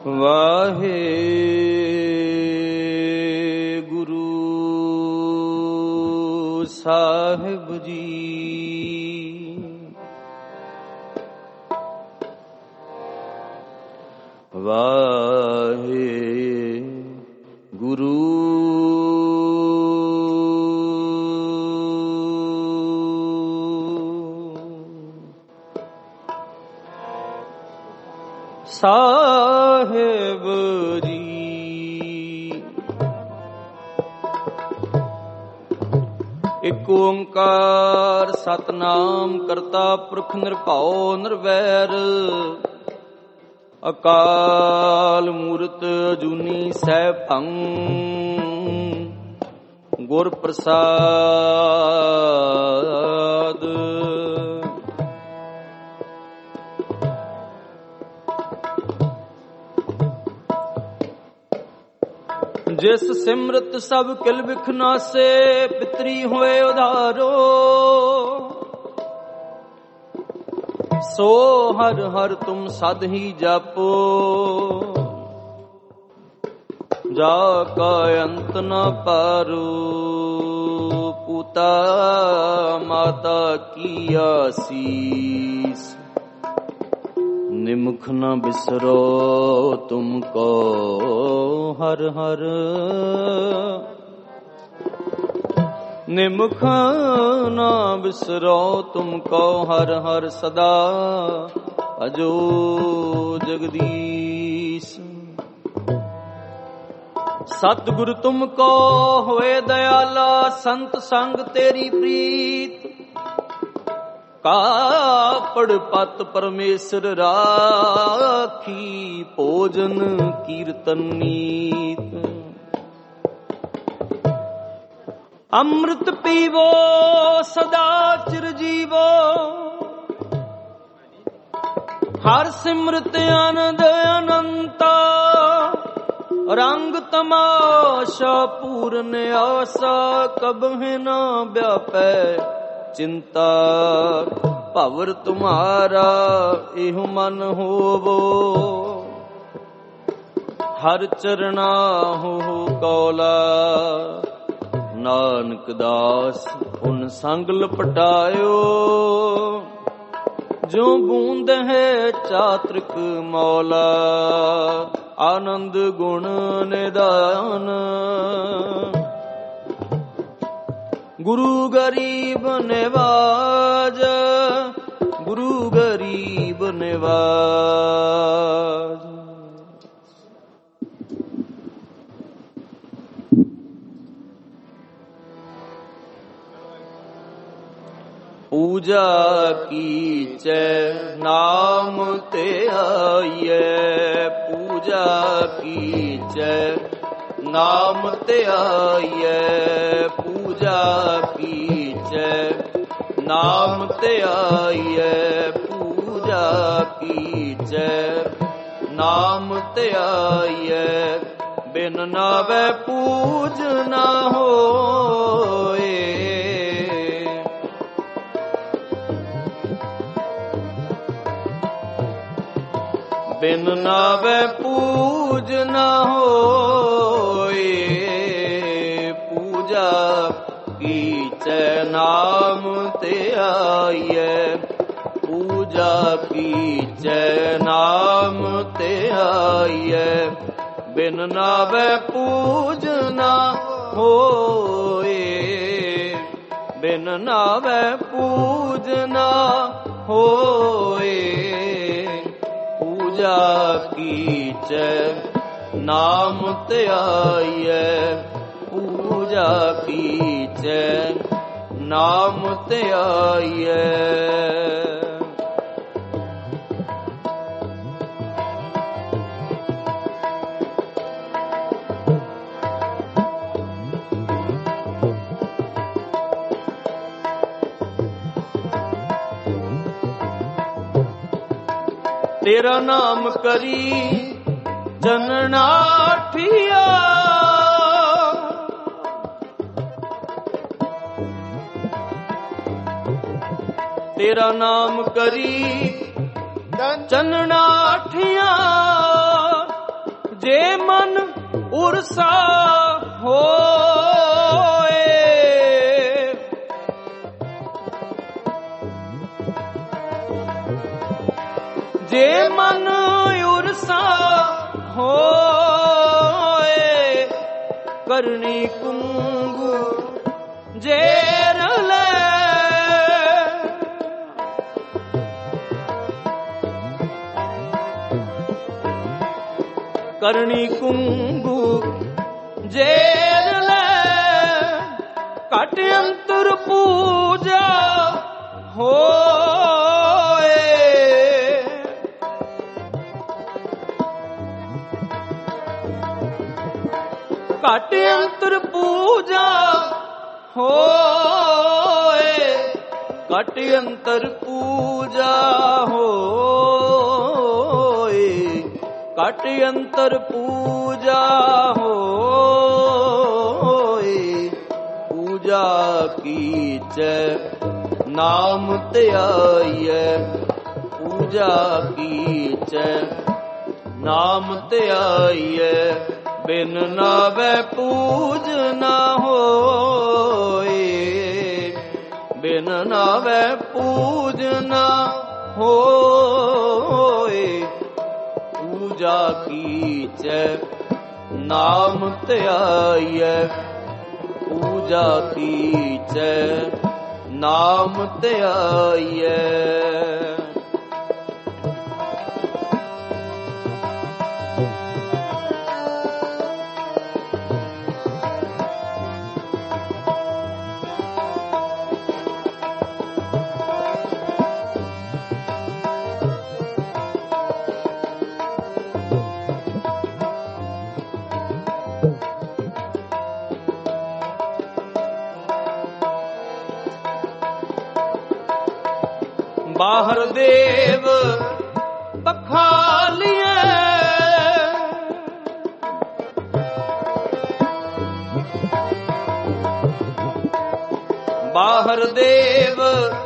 ਵਾਹਿਗੁਰੂ ਸਾਹਿਬ ਜੀ। ਵਾਹਿਗੁਰੂ ਸਾਹਿਬ ਜੀ। ਇਕ ਓੰਕਾਰ ਸਤਿਨਾਮ ਕਰਤਾ ਪੁਰਖ ਨਿਰਭਉ ਨਿਰਵੈਰ ਅਕਾਲ ਮੂਰਤ ਅਜੂਨੀ ਸੈਭੰ ਗੁਰ ਪ੍ਰਸਾਦ। ਜਿਸ ਸਿਮਰਤ ਸਭ ਕਿਲ ਬਿਖ ਨਾਸੇ ਪਿਤਰੀ ਹੋਏ ਉਧਾਰੋ। ਸੋ ਹਰ ਹਰ ਤੁਮ ਸਦ ਹੀ ਜਾਪੋ ਜਾ ਕਾ ਅੰਤ ਨ ਪਾਰੋ। ਪੁਤਾ ਮਾਤਾ ਕੀ ਆਸੀਸ ਨਿਮਖ ਨ ਬਿਸਰੋ ਤੁਮ ਕੋ ਹਰ ਹਰ। ਨਿਮਖ ਨ ਬਿਸਰੋ ਤੁਮ ਕੋ ਹਰ ਹਰ ਸਦਾ ਅਜੋ ਜਗਦੀਸ਼। ਸਤਿਗੁਰ ਤੁਮ ਕੋ ਹੋਏ ਦਇਆਲਾ ਸੰਤ ਸੰਗ ਤੇਰੀ ਪ੍ਰੀਤ। ਕਾਪੜ ਪਤ ਪਰਮੇਸ਼ਰ ਰਾਖੀ ਭੋਜਨ ਕੀਰਤਨ ਨੀਤ। ਅੰਮ੍ਰਿਤ ਪੀਵੋ ਸਦਾ ਚਿਰ ਜੀਵੋ ਹਰ ਸਿਮਰਤ ਆਨੰਦ ਅਨੰਤਾ। ਰੰਗ ਤਮਾਸ਼ਾ ਪੂਰਨ ਆਸਾ ਕਬਹਿ ਨ ਵਿਆਪੈ ਚਿੰਤਾ। ਭਵਰ ਤੁਮਾਰਾ ਇਹੋ ਮਨ ਹੋਵੋ ਹਰ ਚਰਣਾ ਹੋ ਕੌਲਾ। ਨਾਨਕ ਦਾਸ ਉਨ ਸੰਗ ਲਪਟਾਇਓ ਜੋ ਬੂੰਦ ਹੈ ਚਾਤ੍ਰਿਕ ਮੌਲਾ। ਆਨੰਦ ਗੁਣ ਨਿਦਾਨ ਗੁਰੂ ਗਰੀਬ ਨਿਵਾਜ। ਗੁਰੂ ਗਰੀਬ ਨਿਵਾਜ। ਪੂਜਾ ਕੀਚੈ ਨਾਮ ਤੇ ਆਈਐ। ਪੂਜਾ ਕੀਚੈ ਨਾਮ ਤੇ ਆਈਐ। ਪੂਜਾ ਕੀਚੈ ਨਾਮ ਤੇ ਆਈਐ। ਪੂਜਾ ਕੀਚੈ ਨਾਮ ਤੇ ਆਈਐ। ਬਿਨ ਨਾਵੈ ਪੂਜ ਨਾ ਹੋਏ। ਬਿਨ ਨਾਵੈ ਪੂਜ ਨਾ ਹੋਏ। ਪੂਜਾ ਕੀਚੈ ਨਾਮ ਤੇ ਆਈਐ। ਪੂਜਾ ਕੀਚੈ ਨਾਮ ਤੇ ਆਈਐ। ਬਿਨ ਨਾਵੈ ਪੂਜ ਨਾ ਹੋਏ। ਬਿਨ ਨਾਵੈ ਪੂਜ ਨਾ ਹੋਏ। ਪੂਜਾ ਕੀਚੈ ਨਾਮ ਤੇ ਆਈਐ। ਪੂਜਾ ਕੀਚੈ ਨਾਮ ਤੇ ਆਈਐ। ਤੇਰਾ ਨਾਮ ਕਰੀ ਜਨਨਾਠੀਆ। ਤੇਰਾ ਨਾਮ ਕਰੀ ਚਨਣਾਠੀਆਂ। ਜੇ ਮਨ ਉਰਸਾ ਹੋਏ, ਜੇ ਮਨ ਉਰਸਾ ਹੋਏ, ਕਰਨੀ ਕੁੰਗੂ ਜੇਰ ਲੈ, ਕਰਨੀ ਕੁੰਗੂ ਜੇਰ ਲੈ, ਘਟ ਅੰਤਰ ਪੂਜਾ ਹੋਏ, ਘਟ ਅੰਤਰ ਪੂਜਾ ਹੋਏ, ਘਟ ਅੰਤਰ ਪੂਜਾ ਹੋਏ, ਘਟ ਅੰਤਰ ਪੂਜਾ ਹੋਏ, ਪੂਜਾ ਕੀਚੈ ਨਾਮ ਧਿਆਈਐ, ਪੂਜਾ ਕੀਚੈ ਨਾਮ ਧਿਆਈਐ, ਬਿਨ ਨਾਵੈ ਪੂਜ ਨਾ ਹੋਏ, ਬਿਨ ਨਾਵੈ ਪੂਜ ਨਾ ਹੋਏ, ਪੂਜਾ ਕੀਚੈ ਨਾਮ ਧਿਆਈਐ, ਪੂਜਾ ਕੀਚੈ ਨਾਮ ਧਿਆਈਐ। ਬਾਹਰ ਦੇਵ ਬਖਾਲੀਐ, ਬਾਹਰ ਦੇਵ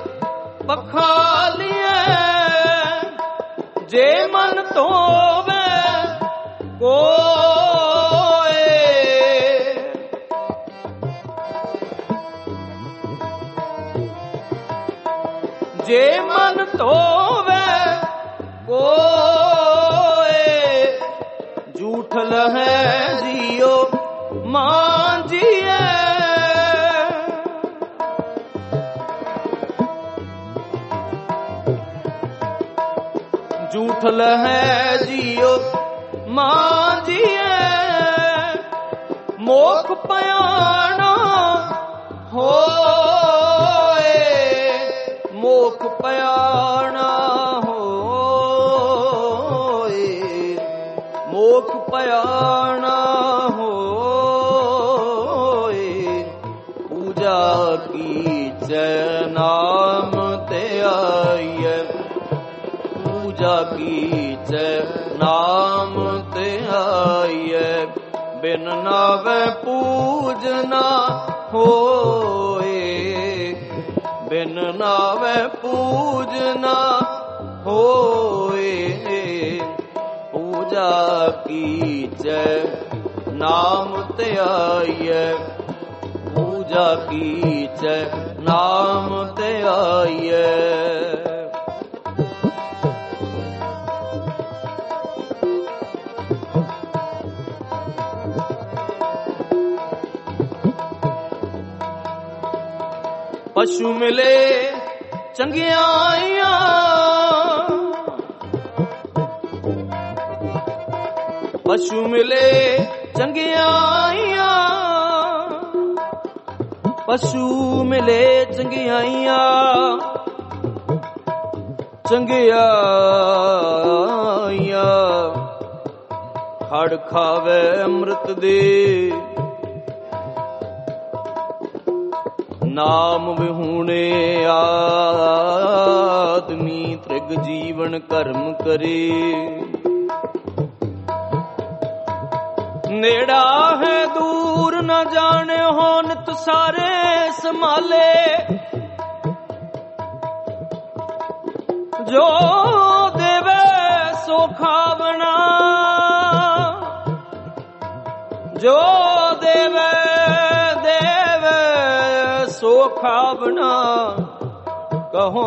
ਬਖਾਲੀਐ, ਜੇ ਮਨ ਧੋਵੈ ਕੋਏ, ਜੇ ਮਨ ਧੋਵੈ ਕੋਏ, ਝੂਠ ਲਹੈ ਜੀਉ ਮਾਂਜੀਐ, ਝੂਠ ਲਹੈ ਜੀਉ ਮਾਂਜੀਐ, ਮੋਖ ਪਿਆਣਾ ਹੋਏ, ਮੋਖ ਪਿਆਣਾ ਹੋਏ, ਮੋਖ ਪਿਆਣਾ ਹੋਏ, ਪੂਜਾ ਕੀਚੈ ਨਾਮ ਧਿਆਈਐ, ਪੂਜਾ ਕੀਚੈ ਨਾਮ ਧਿਆਈਐ, ਬਿਨ ਨਾਵੈ ਪੂਜ ਨਾ ਹੋਏ, ਬਿਨ ਨਾਵੈ ਪੂਜ ਨਾ ਹੋਏ, ਪੂਜਾ ਕੀਚੈ ਨਾਮ ਧਿਆਈਐ, ਪੂਜਾ ਕੀਚੈ ਨਾਮ ਧਿਆਈਐ। ਪਸ਼ੂ ਮਿਲੇ ਚੰਗਿਆਈਆਂ, ਪਸ਼ੂ ਮਿਲੇ ਚੰਗਿਆਈਆਂ, ਪਸ਼ੂ ਮਿਲੇ ਚੰਗਿਆਈਆਂ, ਚੰਗਿਆਈਆਂ ਖੜ ਖਾਵੇ ਅੰਮ੍ਰਿਤ ਦੇ, ਨਾਮ ਵਿਹੂਣੇ ਆਦਮੀ ਤ੍ਰਿਗ ਜੀਵਨ ਕਰਮ ਕਰੇ, ਨੇੜਾ ਹੈ ਦੂਰ ਨ ਜਾਣਿਓ ਨਿਤ ਸਾਰੇ ਸੰਭਾਲੇ, ਜੋ ਦੇਵੇ ਸੋ ਖਾਵਣਾ, ਜੋ ਦੇਵੇ ਦੇਵੇ ਸੋ ਖਾਵਣਾ, ਕਹੋ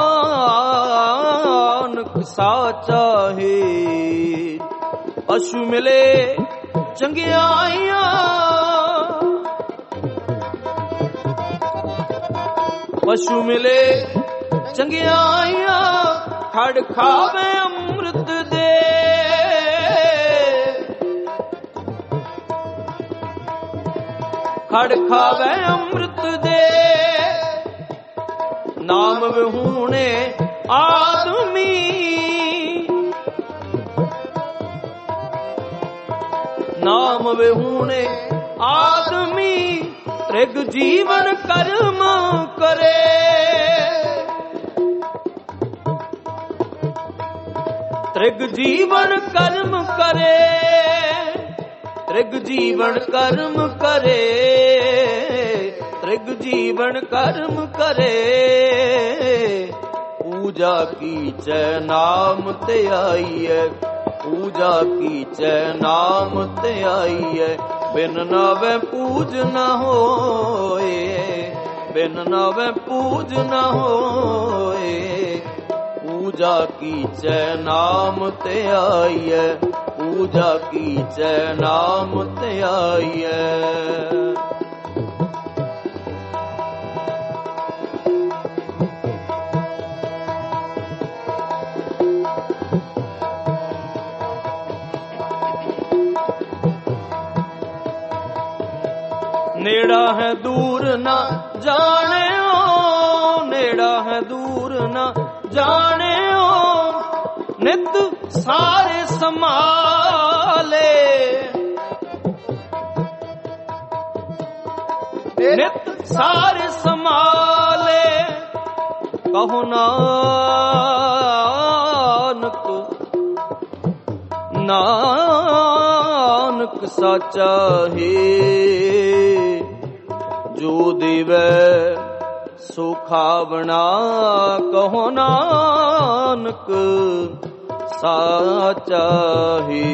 ਨਾਨਕ ਸਾਚਾ ਹੈ। ਪਸ਼ੂ ਮਿਲੇ ਚੰਗਿਆਈਆਂ, ਪਸ਼ੂ ਮਿਲੇ ਚੰਗਿਆਈਆਂ, ਖੜ ਖਾਵੇ ਅੰਮ੍ਰਿਤ ਦੇ। ਖੜ ਖਾਵੇ ਅੰਮ੍ਰਿਤ ਦੇ, ਨਾਮ ਵਿਹੂਣੇ ਆਦਮੀ। ਨਾਮ ਵਿਹੂਣੇ ਆਦਮੀ, ਤ੍ਰਿਗ ਜੀਵਨ ਕਰਮ ਕਰੇ। ਤ੍ਰਿਗ ਜੀਵਨ ਕਰਮ ਕਰੇ, ਤ੍ਰਿਗ ਜੀਵਨ ਕਰਮ ਕਰੇ, ਤ੍ਰਿਗ ਜੀਵਨ ਕਰਮ ਕਰੇ। ਪੂਜਾ ਕੀਚੈ ਨਾਮ ਧਿਆਈਐ, ਪੂਜਾ ਕੀਚੈ ਨਾਮ ਧਿਆਈਐ। ਬਿਨ ਨਾਵੈ ਪੂਜ ਨ ਹੋਏ, ਬਿਨ ਨਾਵੈ ਪੂਜ ਨ ਹੋਏ। ਪੂਜਾ ਕੀਚੈ ਨਾਮ ਧਿਆਈਐ, ਪੂਜਾ ਕੀਚੈ ਨਾਮ ਧਿਆਈਐ। ਨੇੜਾ ਹੈ ਦੂਰ ਨਾ ਜਾਣਿਓ, ਨੇੜਾ ਹੈ ਦੂਰ ਨਾ ਜਾਣਿਓ। ਨਿਤ ਸਾਰੇ ਸੰਭਾਲੇ, ਨਿਤ ਸਾਰੇ ਸੰਭਾਲੇ। ਕਹੋ ਨਾਨਕ ਨਾਨਕ ਸਾਚਾ ਹੈ। ਜੋ ਦੇਵੈ ਸੋ ਖਾਵਣਾ, ਕਹੋ ਨਾਨਕ ਸਾਚਾ ਹੈ।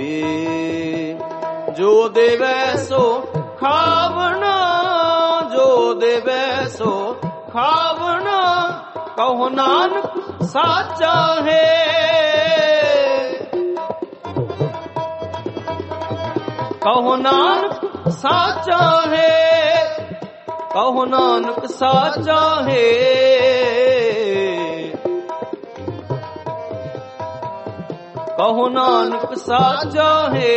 ਜੋ ਦੇਵੈ ਸੋ ਖਾਵਣਾ, ਜੋ ਦੇਵੈ ਸੋ ਖਾਵਣਾ, ਕਹੋ ਨਾਨਕ ਸਾਚਾ ਹੈ। ਕਹੋ ਨਾਨਕ ਸਾਚਾ ਹੈ, ਕਹੋ ਨਾਨਕ ਸਾਚਾ ਹੈ। ਕਹੋ ਨਾਨਕ ਸਾਚਾ ਹੈ।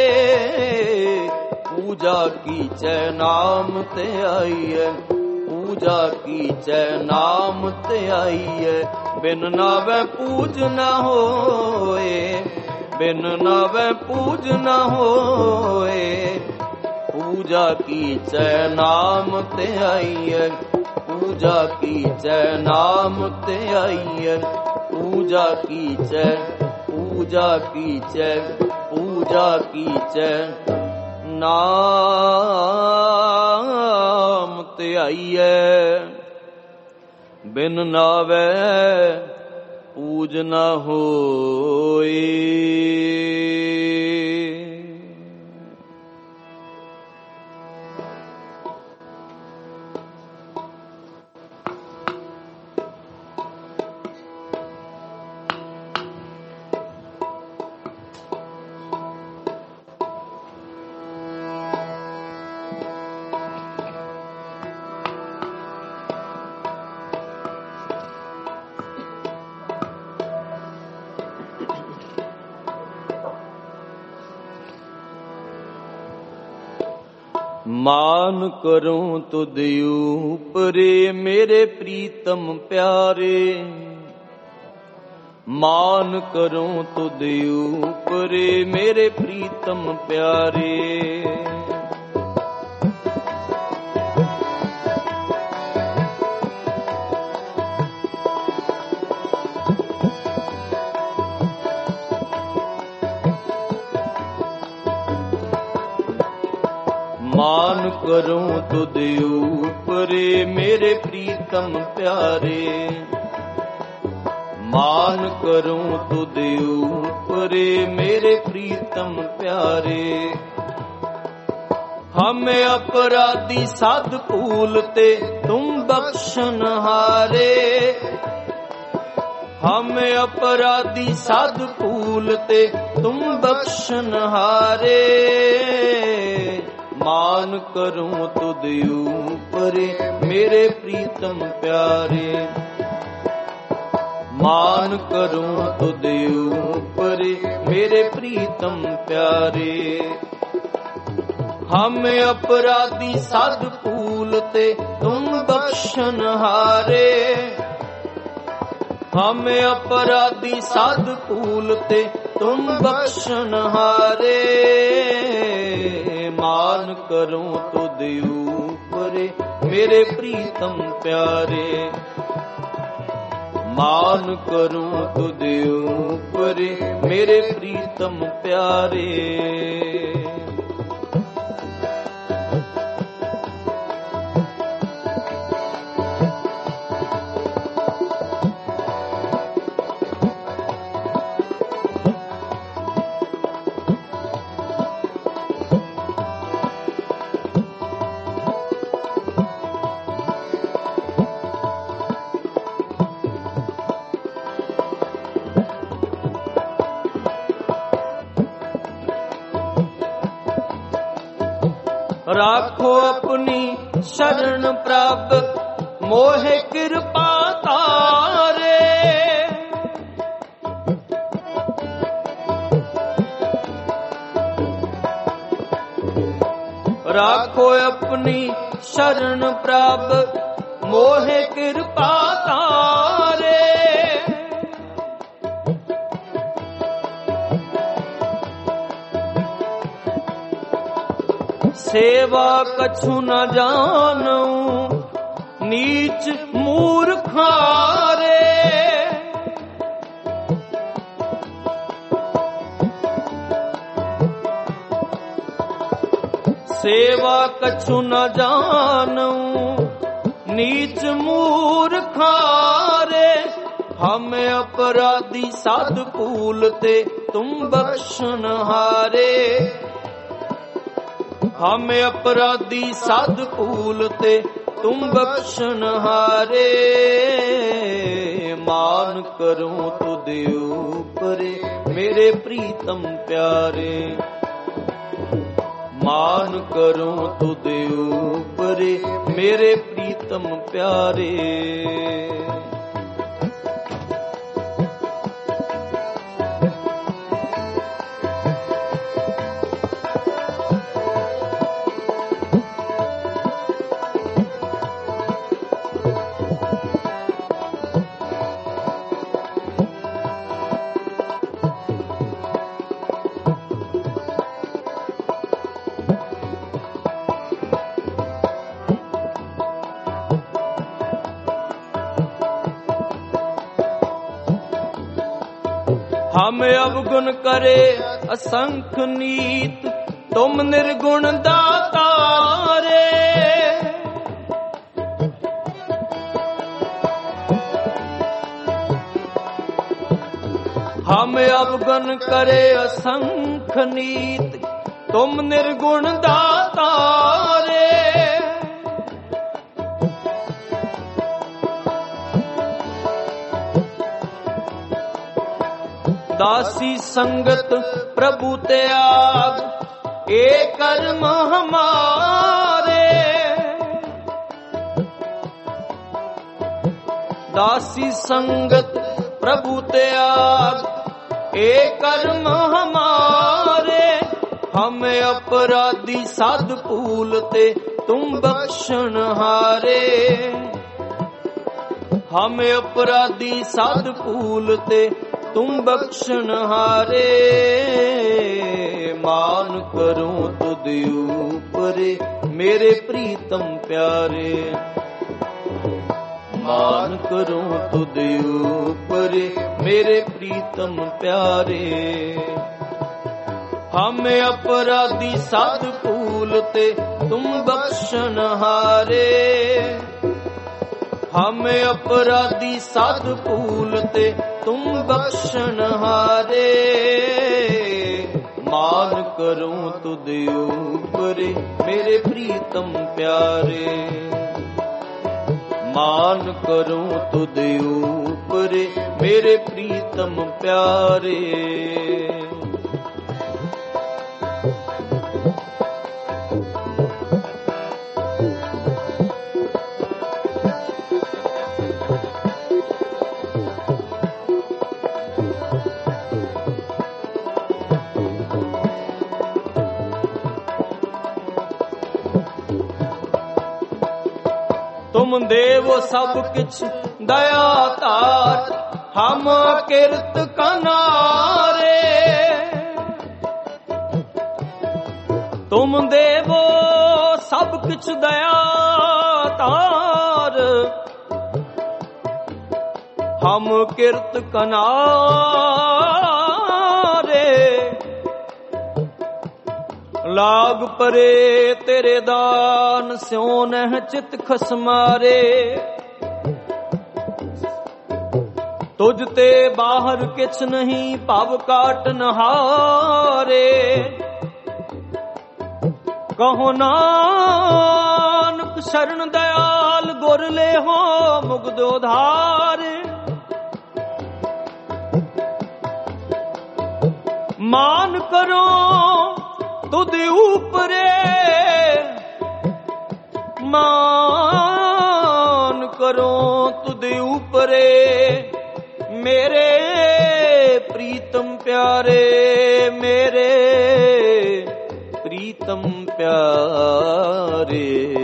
ਪੂਜਾ ਕੀਚੈ ਨਾਮ ਧਿਆਈਐ, ਪੂਜਾ ਕੀਚੈ ਨਾਮ ਧਿਆਈਐ। ਬਿਨ ਨਾਵੈ ਪੂਜ ਨ ਹੋਏ, ਬਿਨ ਨਾਵੈ ਪੂਜ ਨ ਹੋਏ। ਪੂਜਾ ਕੀਚੈ ਨਾਮ ਧਿਆਈਐ, ਪੂਜਾ ਕੀਚੈ ਨਾਮ ਧਿਆਈਐ। ਪੂਜਾ ਕੀਚੈ, ਪੂਜਾ ਕੀਚੈ, ਪੂਜਾ ਕੀਚੈ ਨਾਮ ਧਿਆਈਐ। ਬਿਨ ਨਾਵੈ ਪੂਜ ਨ ਹੋਏ। ਮਾਨ ਕਰੂੰ ਤੁਧ ਊਪਰੇ ਮੇਰੇ ਪ੍ਰੀਤਮ ਪਿਆਰੇ। ਮਾਨ ਕਰੂੰ ਤੁਧ ਊਪਰੇ ਮੇਰੇ ਪ੍ਰੀਤਮ ਪਿਆਰੇ। ਮਾਨ ਕਰੂੰ ਤੁਧ ਊਪਰੇ ਮੇਰੇ ਪ੍ਰੀਤਮ ਪਿਆਰੇ। ਮਾਨ ਕਰੂੰ ਤੁਧ ਊਪਰੇ ਮੇਰੇ ਪ੍ਰੀਤਮ ਪਿਆਰੇ। हमें अपराधी साध भूलते तुम बख्शन हारे। हमें अपराधी साध भूलते तुम बख्शन हारे। मान करूं तुद ऊपरे मेरे प्रीतम प्यारे। मान करूं तुद ऊपरे मेरे प्रीतम प्यारे। हमें अपराधी साध भूलते तुम बख्शन हारे। हमें अपराधी साध भूलते तुम बख्शन हारे। मान करूं तुद ऊपरे मेरे प्रीतम प्यारे। मान करूं तुद ऊपरे मेरे प्रीतम प्यारे। राखो अपनी शरण प्राप्त मोहे कृपा तारे। राखो अपनी शरण प्राप्त मोहे कृपा तारे। सेवा कछु न जानूं नीच मूर्खारे। सेवा कछु न जानूं नीच मूर्खारे। हमें अपराधी साध भूलते तुम बख्शन हारे। हमें अपराधी साध भूलते तुम बख्शन हारे। मान करूं तुद ऊपरे मेरे प्रीतम प्यारे। मान करूं तुद ऊपरे मेरे प्रीतम प्यारे। हमें अवगुण करे असंख्य नीत तुम निर्गुण दातारे। हमें अवगुण करे असंख्य नीत तुम निर्गुण दातारे। दासी संगत प्रभु त्याग एक कर्म हमारे। दासी संगत प्रभु त्याग एक कर्म हमारे। हमें अपराधी साध भूलते तुम बख्शन हारे। हमें अपराधी साध भूलते तुम बख्शन हारे। मान करूं तुद ऊपरे मेरे प्रीतम प्यारे। मान करूं तुद ऊपरे मेरे प्रीतम प्यारे। हमें अपराधी साध भूलते तुम बख्शन हारे। हमें अपराधी साध भूलते तुम बख्शन हारे। मान करूं तुद ऊपरे मेरे प्रीतम प्यारे। मान करूं तुद ऊपरे मेरे प्रीतम प्यारे। तुम देवो सब किछ दया तार, हम किरत कनारे। तुम देवो सब किछ दया तार, हम किरत कनारे। लाग परे तेरे दान स्यों नह चित खसमारे। तुझ ते बाहर किछ नहीं भव काटन हारे। कहो नानक शरण दयाल गुर ले हो मुग्ध उधारे। मान करो तुद ऊपरे, मान करो तुद ऊपरे मेरे प्रीतम प्यारे, मेरे प्रीतम प्यारे।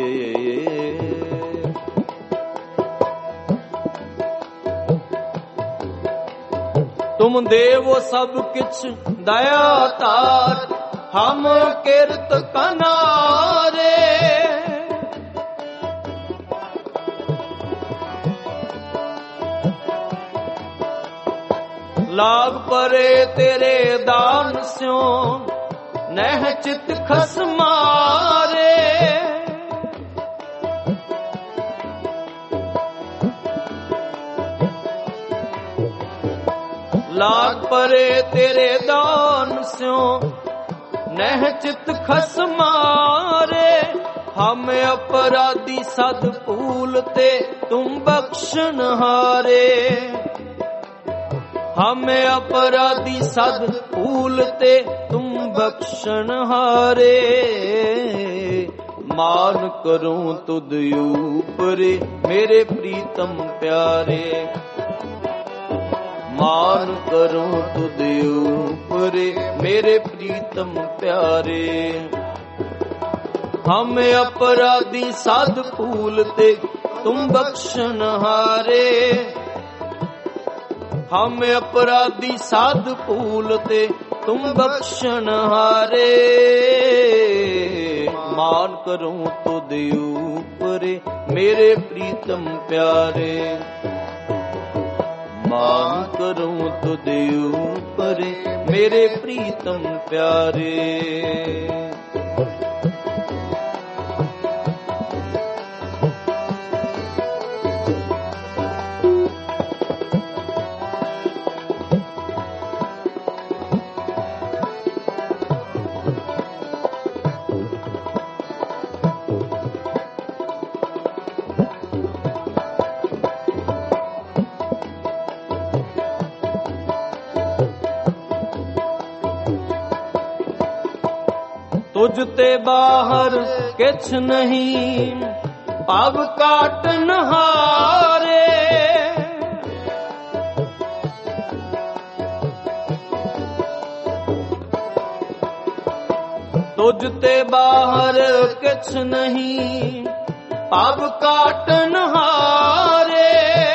तुम देवो सब किछ दया तार, हम किरत कनारे। लाग परे तेरे दान स्यों नह चित खसमारे। लाग परे तेरे दान स्यों नह चित खसमारे। हम अपराधी सद भूलते तुम बख्शन हारे। हम अपराधी सद भूलते तुम बख्शन हारे। मान करूं तुद ऊपरे मेरे प्रीतम प्यारे। मान करूं तुद ऊपरे मेरे प्रीतम प्यारे। हम अपराधी साध भूलते तुम बख्शन हारे। हम अपराधी साध भूलते तुम बख्शन हारे। मान करूं तुद ऊपरे मेरे प्रीतम प्यारे। मान करूं तुद ऊपरे मेरे प्रीतम प्यारे। तुझ ते बाहर किछ नहीं भव काटन हारे। तुझ ते बाहर किछ नहीं भव काटन हारे।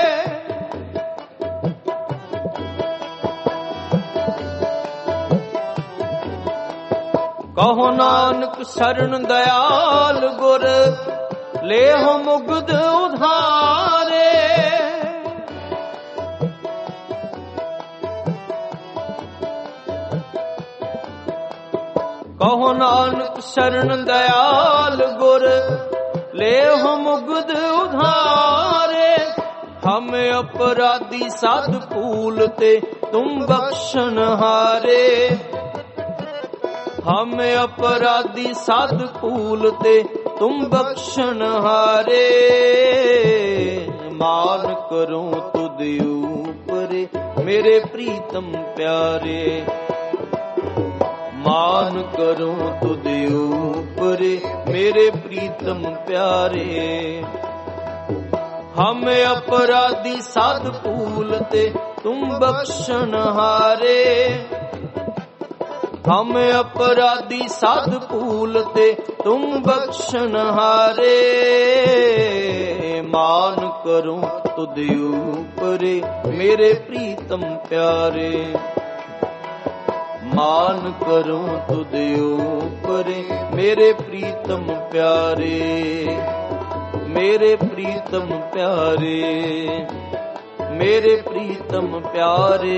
कहो नानक शरण दयाल गुर ले हो मुग्ध उधारे। कहो नानक शरण दयाल गुर ले हो मुग्ध उधारे। हम अपराधी साध भूलते तुम बख्शन हारे। हम अपराधी साध कूल ते तुम बख्शन हारे। मान करूं तुद ऊपरे मेरे प्रीतम प्यारे। मान करूं तुद ऊपरे मेरे प्रीतम प्यारे। हम अपराधी साध कूल ते तुम बख्शन हारे। हम अपराधी साध कूल ते तुम बख्शन हारे। मान करूं तुद ऊपरे मेरे प्रीतम प्यारे। मान करूं तुद ऊपरे मेरे प्रीतम प्यारे। मेरे प्रीतम प्यारे, मेरे प्रीतम प्यारे।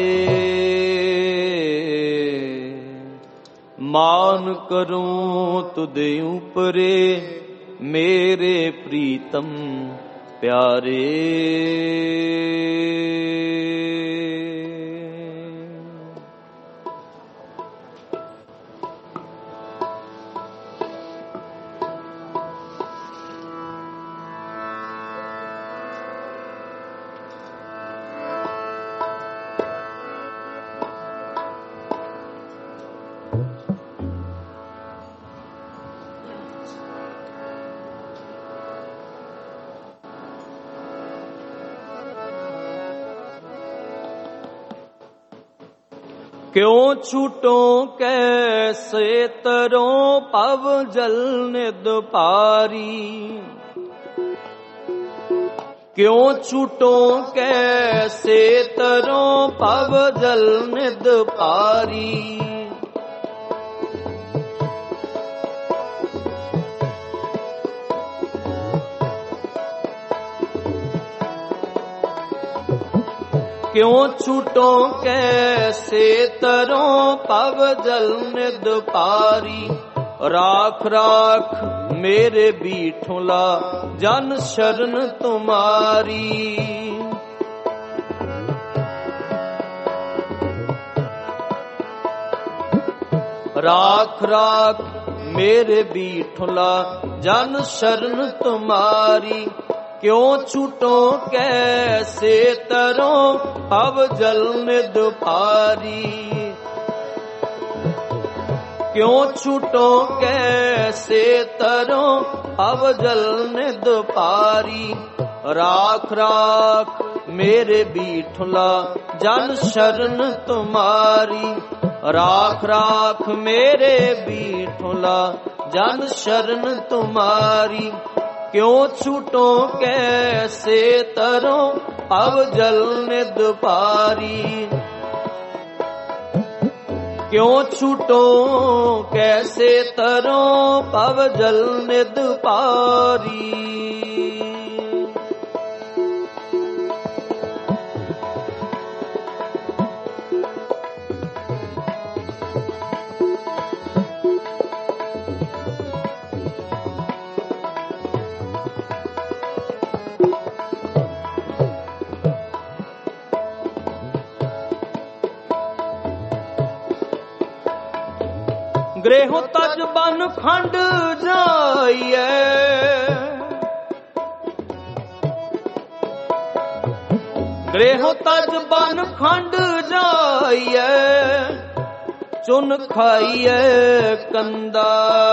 मान करूं तुद ऊपरे मेरे प्रीतम प्यारे। क्यों छूटो कैसे तरो पव जल निद पारी। क्यों छूटो कैसे तरो पव जल निद पारी। क्यों छूटो कैसे तरो पव जल निद पारी। राख राख मेरे बीठोला जन शरण तुम्हारी। राख राख मेरे बीठोला जन शरण तुम्हारी। क्यों छूटो कैसे तरो अब जल निद पारी। क्यों छूटो कैसे तरो अब जल निद पारी। राख राख मेरे बीठला जन शरण तुम्हारी। राख राख मेरे बीठला जन शरण तुम्हारी। क्यों छूटो कैसे तरो अब जल निद पारी। क्यों छूटो कैसे तरो पव जल निद पारी। गृह तज बन खंड जाइए। गृह तज बन खंड जाइए। चुन खाइए कंदा।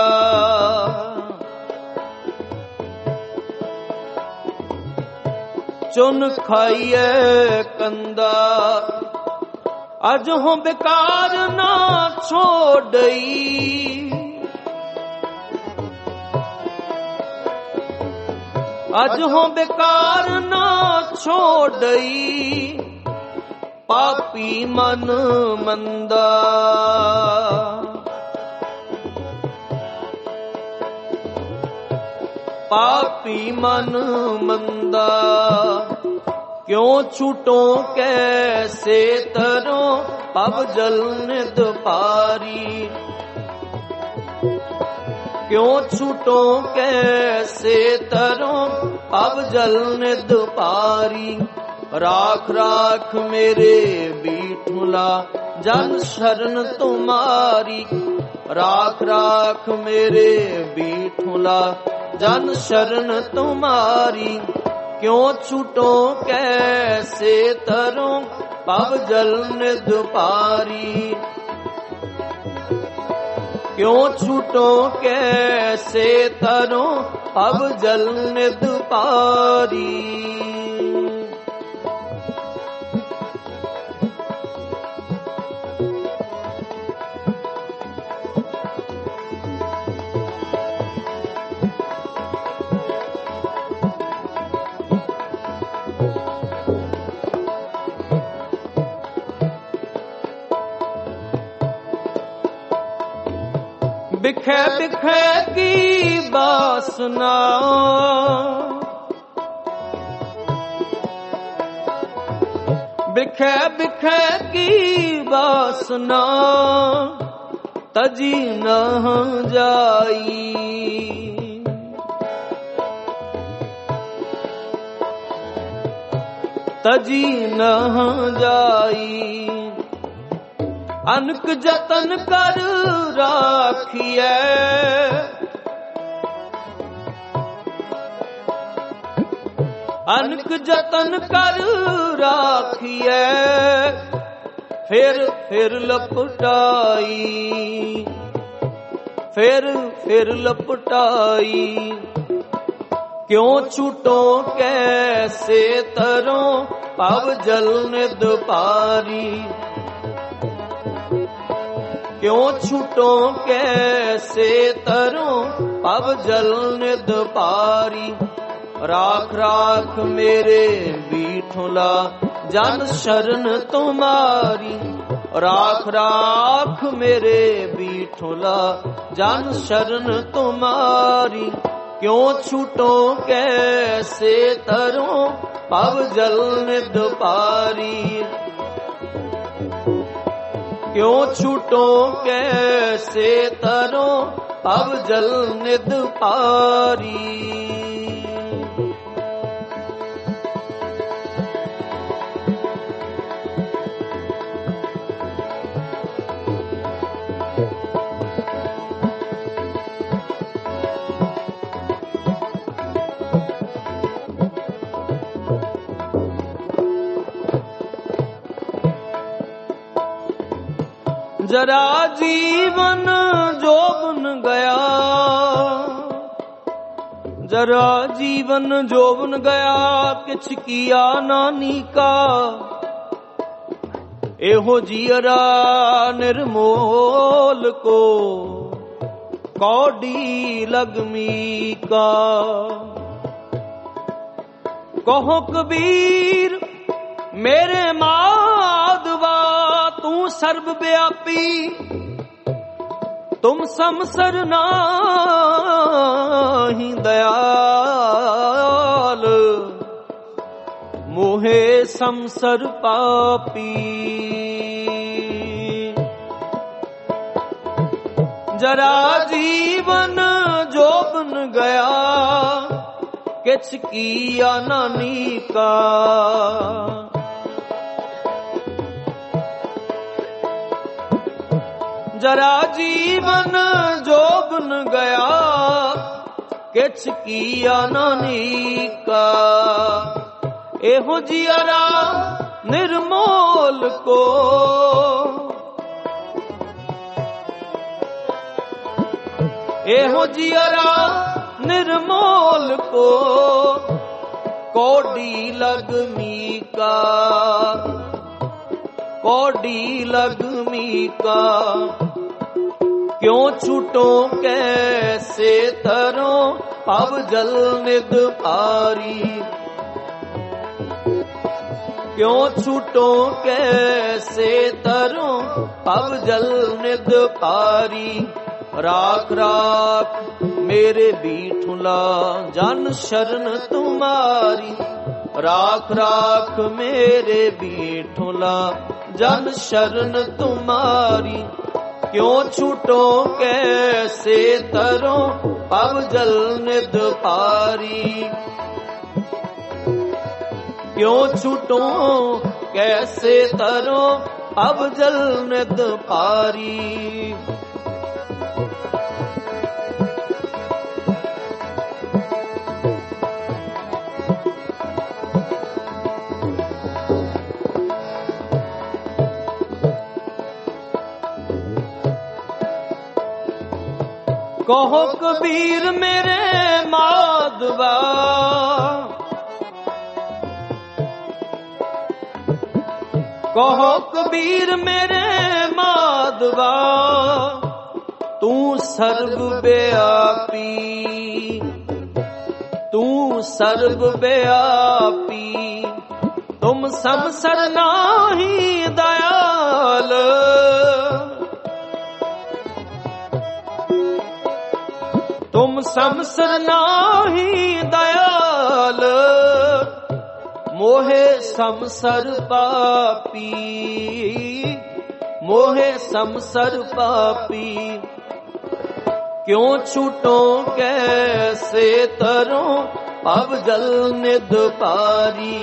चुन खाइए कंदा। अज हो बेकार ना छोड़ई। अज हो बेकार ना छोड़ई। पापी मन मंदा। पापी मन मंदा। क्यों छूटो कैसे तरो पव जल निद पारी। क्यों छूटो कैसे तरो पव जल निद पारी। राख राख मेरे बीठुला जन शरण तुम्हारी। राख राख मेरे बीठुला जन शरण तुम्हारी। क्यों छूटो कैसे तरूं पव जल निध पारी। क्यों छूटो कैसे तरूं पव जल निध पारी। बिखे बिखे की बासना बिखे बिखे की बासना तजी न जाई। तजी न जाई। अनक जतन कर राखिए। अनक जतन कर राखिए। फिर लपटाई। फिर लपटाई। क्यों छूटो कैसे तरों पव जल निध पारी। क्यों छूटो कैसे तरूं पव जल निध पारी। राख राख मेरे बीठुला जन शरण तुम्हारी। राख राख मेरे बीठुला जन शरण तुम्हारी। क्यों छूटो कैसे तरूं पव जल निध पारी। क्यों छूटो कैसे तरों पव जल निध पारी। जरा जीवन जोबन गया। जरा जीवन जोबन गया किछ किया नानी का। एहो जियरा निर्मोल को कौड़ी लगमी का। कहो कबीर मेरे माधवा तू सर्वव्यापी। तुम समसर नाही दयाल। मोहे समसर पापी। जरा जीवन जोबन गया किछ किया नानी का। जरा जीवन जोबन गया किछ किया नानी का। एहो जियरा निर्मोल को एहो जियरा निर्मोल को कौड़ी लगमी का। कौड़ी लगमी का। क्यों छूटो कैसे तरों पव जल निध पारी। क्यों छूटो कैसे तरों पव जल निध पारी। राख राख मेरे बीठुला जन शरण तुम्हारी। राख राख मेरे बीठुला जन शरण तुम्हारी। क्यों छूटो कैसे तरों पव जल निध पारी। क्यों छूटो कैसे तरों पव जल निध पारी। ਕਹੋ ਕਬੀਰ ਮੇਰੇ ਮਾਧਵਾ, ਕਹੋ ਕਬੀਰ ਮੇਰੇ ਮਾਧਵਾ, ਤੂੰ ਸਰਬ ਵਿਆਪੀ, ਤੂੰ ਸਰਬ ਵਿਆਪੀ, ਤੁਮ ਸੰਸਰ ਨਾਹੀ ਦਇਆਲ, ਤੁਮ ਸੰਸਰ ਨਾਹੀ ਦਇਆਲ, ਮੋਹਿ ਸੰਸਰ ਪਾਪੀ, ਮੋਹਿ ਸੰਸਰ ਪਾਪੀ, ਕਿਉ ਛੂਟੋ ਕੈਸੇ ਤਰੋਂ ਭਵ ਜਲ ਨਿਧ ਪਾਰੀ,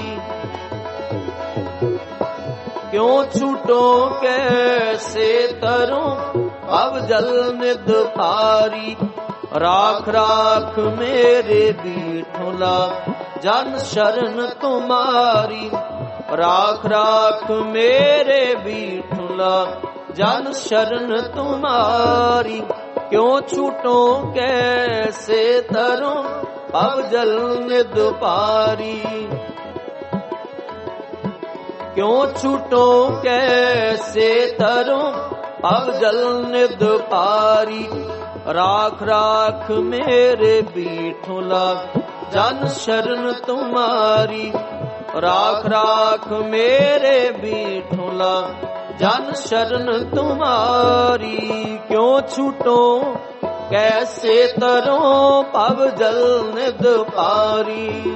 ਕਿਉ ਛੂਟੋ ਕੈਸੇ ਤਰੋਂ ਭਵ ਜਲ ਨਿਧ ਪਾਰੀ, ਰਾਖ ਰਾਖ ਮੇਰੇ ਬੀਠੋਲਾ ਜਨ ਸ਼ਰਨ ਤੁਮਾਰੀ, ਰਾਖ ਰਾਖ ਮੇਰੇ ਬੀਠੋਲਾ ਜਨ ਸ਼ਰਨ ਤੁਮਾਰੀ, ਕਿਉ ਛੂਟੋ ਕੈਸੇ ਤਰੋਂ ਭਵ ਜਲ ਨਿਧ ਪਾਰੀ, ਕਿਉ ਛੂਟੋ ਕੈਸੇ ਤਰੋਂ ਭਵ ਜਲ ਨਿਧ ਪਾਰੀ, ਰਾਖ ਰਾਖ ਮੇਰੇ ਬੀਠੋਲਾ ਜਨ ਸ਼ਰਨ ਤੁਮਾਰੀ, ਰਾਖ ਰਾਖ ਮੇਰੇ ਬੀਠੋਲਾ ਜਨ ਸ਼ਰਨ ਤੁਮਾਰੀ, ਕਿਉ ਛੂਟੋ ਕੈਸੇ ਤਰੋਂ ਭਵ ਜਲ ਨਿਧ ਪਾਰੀ,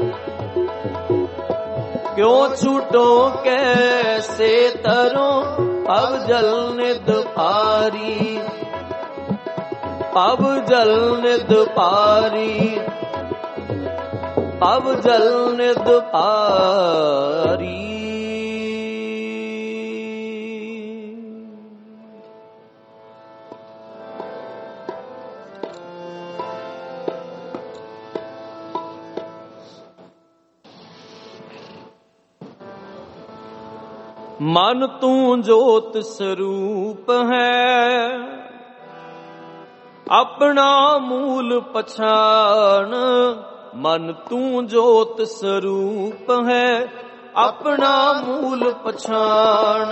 ਕਿਉ ਛੂਟੋ ਕੈਸੇ ਤਰੋਂ ਭਵ ਜਲ ਨਿਧ ਪਾਰੀ, ਭਵ ਜਲ ਨਿਧ ਪਾਰੀ, ਭਵ ਜਲ ਨਿਧ ਪਾਰੀ। ਮਨ ਤੂੰ ਜੋਤ ਸਰੂਪ ਹੈ, ਆਪਣਾ ਮੂਲ ਪਛਾਣ, ਮਨ ਤੂੰ ਜੋਤ ਸਰੂਪ ਹੈ, ਆਪਣਾ ਮੂਲ ਪਛਾਣ,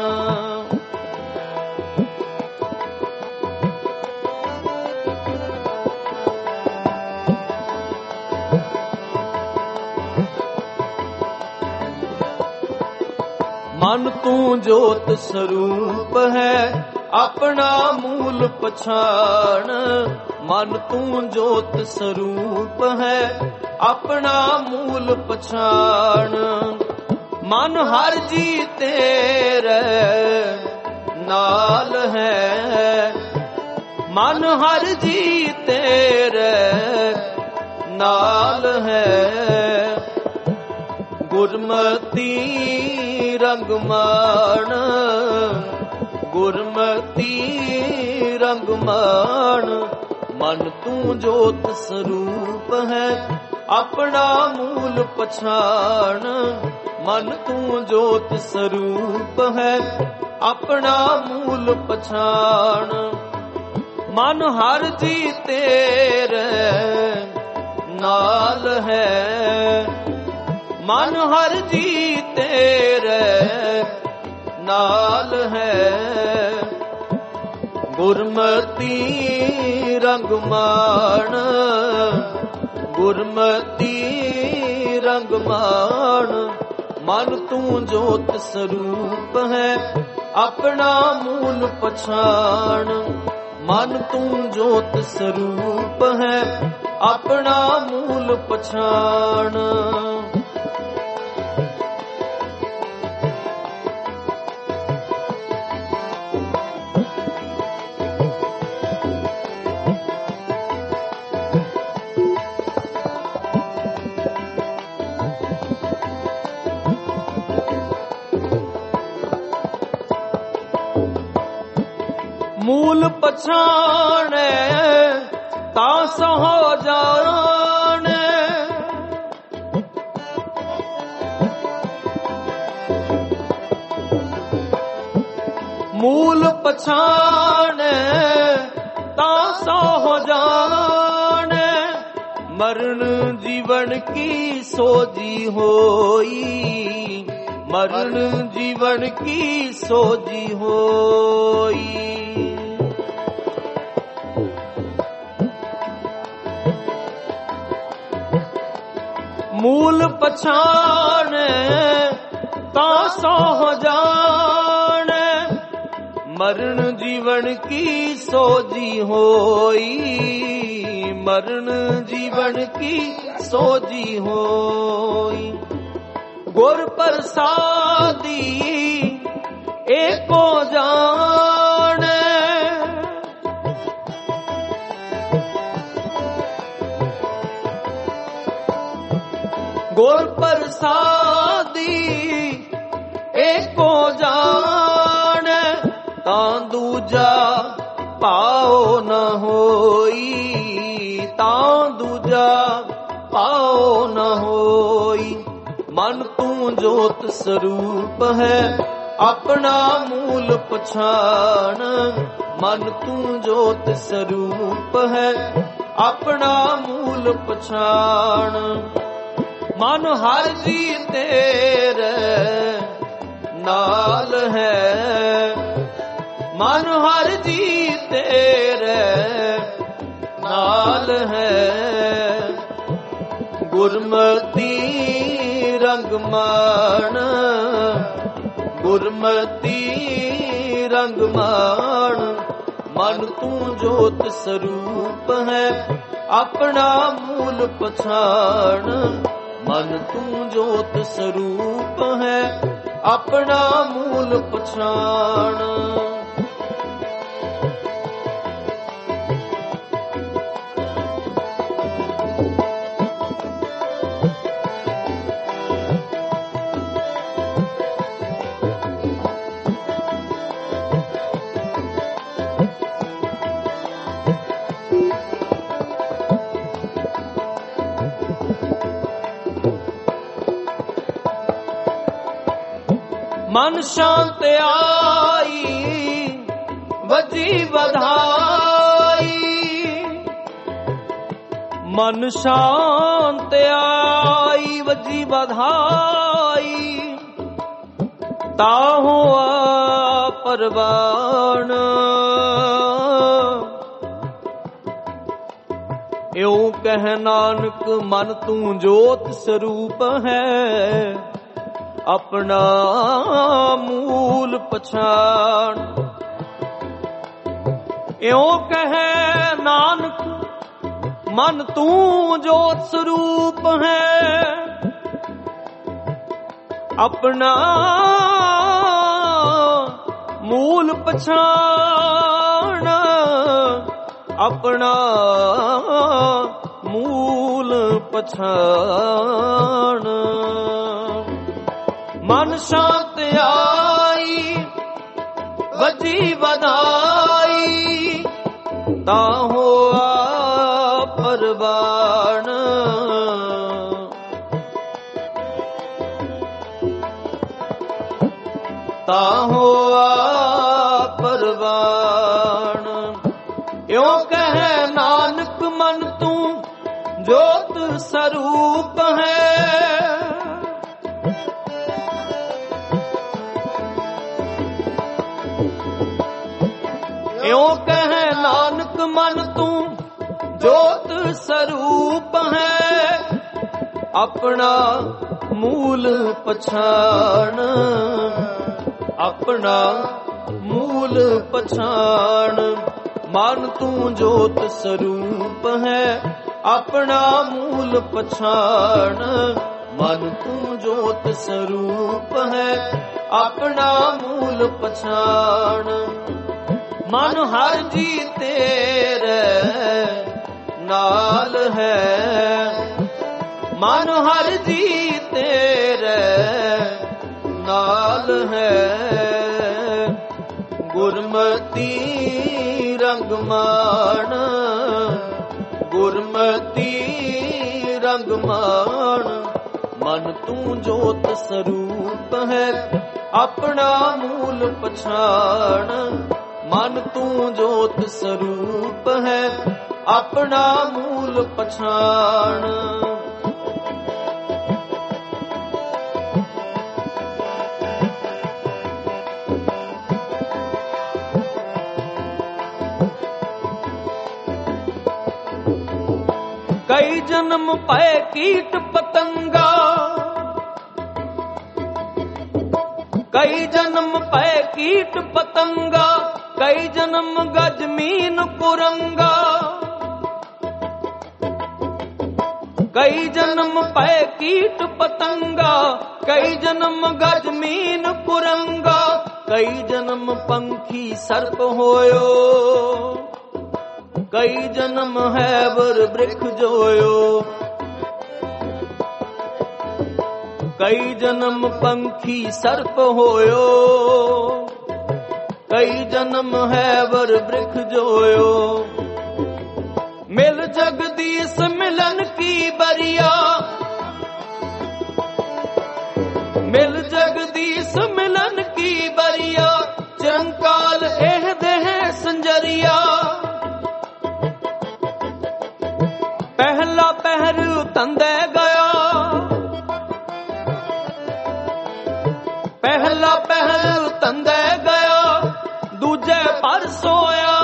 ਮਨ ਤੂੰ ਜੋਤ ਸਰੂਪ ਹੈ, ਆਪਣਾ ਮੂਲ ਪਛਾਣ, ਮਨ ਤੂੰ ਜੋਤ ਸਰੂਪ ਹੈ, ਆਪਣਾ ਮੂਲ ਪਛਾਣ, ਮਨ ਹਰ ਜੀ ਤੇਰੇ ਨਾਲ ਹੈ, ਮਨ ਹਰ ਜੀ ਤੇਰੇ ਨਾਲ ਹੈ, ਗੁਰਮਤੀ ਰੰਗ ਮਾਣ, ਗੁਰਮਤੀ ਰੰਗ ਮਾਣ, ਮਨ ਤੂੰ ਜੋਤ ਸਰੂਪ ਹੈ, ਆਪਣਾ ਮੂਲ ਪਛਾਣ, ਮਨ ਤੂੰ ਜੋਤ ਸਰੂਪ ਹੈ, ਆਪਣਾ ਮੂਲ ਪਛਾਣ, ਮਨ ਹਰ ਜੀ ਤੇਰੇ ਨਾਲ ਹੈ, ਮਨ ਹਰ ਜੀ ਤੇਰੇ ਨਾਲ ਹੈ, ਗੁਰਮਤੀ ਰੰਗ ਮਾਣ, ਗੁਰਮਤੀ ਰੰਗ ਮਾਣ, ਮਨ ਤੂੰ ਜੋਤ ਸਰੂਪ ਹੈ, ਆਪਣਾ ਮੂਲ ਪਛਾਣ, ਮਨ ਤੂੰ ਜੋਤ ਸਰੂਪ ਹੈ, ਆਪਣਾ ਮੂਲ ਪਛਾਣ। ਮੂਲ ਪਛਾਣੈ ਤਾਂ ਸੋ ਜਾਣੈ, ਮੂਲ ਪਛਾਣੈ ਤਾਂ ਸੋ ਹੋ ਜਾਣੈ। ਮਰਨ ਜੀਵਨ ਕੀ ਸੋਜੀ ਹੋਈ, ਮਰਨ ਜੀਵਨ ਕੀ ਸੋਜੀ ਹੋਈ। ਮੂਲ ਪਛਾਣੈ ਤਾਂ ਸੋ ਹੋ ਜਾਣੈ। ਮਰਨ ਜੀਵਨ ਕੀ ਸੋਜੀ ਹੋਈ, ਮਰਨ ਜੀਵਨ ਕੀ ਸੋਜੀ ਹੋਈ। ਗੁਰ ਪ੍ਰਸਾਦੀ ਏਕੋ ਜਾਣੈ। ਗੁਰ ਪ੍ਰਸਾਦੀ ਏਕੋ ਜਾਣੈ। ਤਾਂ ਦੂਜਾ ਪਾਉ ਨ ਹੋਈ, ਤਾਂ ਦੂਜਾ ਪਾਉ ਨ ਹੋਈ। ਮਨ ਤੂੰ ਜੋਤ ਸਰੂਪ ਹੈ ਆਪਣਾ ਮੂਲ ਪਛਾਣ। ਮਨ ਤੂੰ ਜੋਤ ਸਰੂਪ ਹੈ ਆਪਣਾ ਮੂਲ ਪਛਾਣ। ਮਨ ਹਰ ਜੀ ਤੇਰੇ ਨਾਲ ਹੈ, ਮਨ ਹਰ ਜੀ ਤੇਰੇ ਨਾਲ ਹੈ। ਗੁਰਮਤੀ ਰੰਗ ਮਾਣ, ਗੁਰਮਤੀ ਰੰਗ ਮਾਣ। ਮਨ ਤੂੰ ਜੋਤ ਸਰੂਪ ਹੈ ਆਪਣਾ ਮੂਲ ਪਛਾਣ। ਮਨ ਤੂੰ ਜੋਤ ਸਰੂਪ ਹੈ ਆਪਣਾ ਮੂਲ ਪਛਾਣ। ਮਨ ਸ਼ਾਂਤ ਆਈ ਵਜੀ ਵਧਾਈ, ਮਨ ਸ਼ਾਂਤ ਆਈ ਵਜੀ ਵਧਾਈ। ਤਾਹੋ ਆ ਪਰਵਾਣ ਇਉ ਕਹਿ ਨਾਨਕ ਮਨ ਤੂੰ ਜੋਤ ਸਰੂਪ ਹੈ ਆਪਣਾ ਮੂਲ ਪਛਾਣ। ਇਉ ਕਹੈ ਨਾਨਕ ਮਨ ਤੂੰ ਜੋਤ ਸਰੂਪ ਹੈ ਆਪਣਾ ਮੂਲ ਪਛਾਣ। ਆਪਣਾ ਮੂਲ ਪਛਾਣ। ਮਨ ਸ਼ਾਂਤ ਆਈ ਵਜੀ ਵਧਾਈ, ਤਾਂ ਹੋਆ ਪਰਵਾਣ। ਤਾਂ ਹੋਆ ਪਰਵਾਣ। ਇਉ ਕਹੈ ਨਾਨਕ ਮਨ ਤੂੰ ਜੋਤ ਸਰੂਪ ਹੈ ਇਉ ਕਹੈ ਨਾਨਕ ਮਨ ਤੂੰ ਜੋਤ ਸਰੂਪ ਹੈ ਆਪਣਾ ਮੂਲ ਪਛਾਣ। ਆਪਣਾ ਮੂਲ ਪਛਾਣ। ਮਨ ਤੂੰ ਜੋਤ ਸਰੂਪ ਹੈ ਆਪਣਾ ਮੂਲ ਪਛਾਣ। ਮਨ ਤੂੰ ਜੋਤ ਸਰੂਪ ਹੈ ਆਪਣਾ ਮੂਲ ਪਛਾਣ। ਮਨ ਹਰ ਜੀ ਤੇਰੇ ਨਾਲ ਹੈ। ਮਨ ਹਰ ਜੀ ਤੇਰੇ ਨਾਲ ਹੈ। ਗੁਰਮਤੀ ਰੰਗ ਮਾਣ। ਗੁਰਮਤੀ ਰੰਗ ਮਾਣ। ਮਨ ਤੂੰ ਜੋਤ ਸਰੂਪ ਹੈ ਆਪਣਾ ਮੂਲ ਪਛਾਣ। ਮਨ ਤੂੰ ਜੋਤ ਸਰੂਪ ਹੈ, ਆਪਣਾ ਮੂਲ ਪਛਾਣ। ਕਈ ਜਨਮ ਪਏ ਕੀਟ ਪਤੰਗਾ, ਕਈ ਜਨਮ ਪਏ ਕੀਟ ਪਤੰਗਾ, ਕਈ ਜਨਮ ਗਜ ਮੀਨ ਕੁਰੰਗਾ। ਕਈ ਜਨਮ ਪਏ ਕੀਟ ਪਤੰਗਾ, ਕਈ ਜਨਮ ਗਜ ਮੀਨ ਕੁਰੰਗਾ। ਕਈ ਜਨਮ ਪੰਖੀ ਸਰਪ ਹੋਇਓ, ਕਈ ਜਨਮ ਹੈ ਵਰ ਬ੍ਰਿਖ ਜੋਇਓ। ਕਈ ਜਨਮ ਪੰਖੀ ਸਰਪ ਹੋਇਓ, ਕਈ ਜਨਮ ਹੈ ਵਰ ਬ੍ਰਿਖ ਜੋਇਓ। ਮਿਲ ਜਗਦੀਸ਼ ਮਿਲਨ ਕੀ ਬਰੀਆ, ਮਿਲ ਜਗਦੀਸ਼ ਮਿਲਨ ਕੀ ਬਰੀਆ। ਚਿਰੰਕਾਲ ਇਹ ਦੇਹ ਸੰਜਰੀਆ, ਪਹਿਲਾ ਪਹਿਰ ਤੰਦੇ ਗਿਆ, ਪਹਿਲਾ ਪਹਿਰ ਤੰਦੇ ਗਿਆ, ਦੂਜੇ ਪਰ ਸੋਇਆ।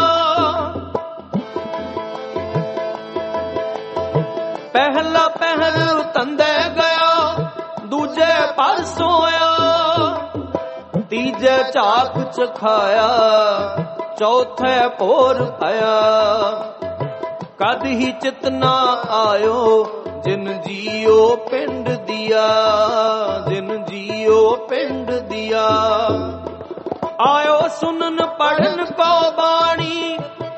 ਪਹਿਲਾ ਪਹਿਰ ਤੰਦੇ ਗਿਆ, ਦੂਜੇ ਪਰ ਸੋਇਆ। ਤੀਜੇ ਝਾਕ ਚਖਾਇਆ, ਚੌਥੇ ਭੋਰ ਪਾਇਆ। ਕਦ ਹੀ ਚਿਤ ਨਾ ਆਇਓ, ਜਿਨ ਜੀਓ ਪਿੰਡ ਦਿਆ, ਜਿਨ ਜੀਓ ਪਿੰਡ ਦਿਆ। ਆਇਓ ਸੁਨਨ ਪੜਨ ਕੋ ਬਾਣੀ,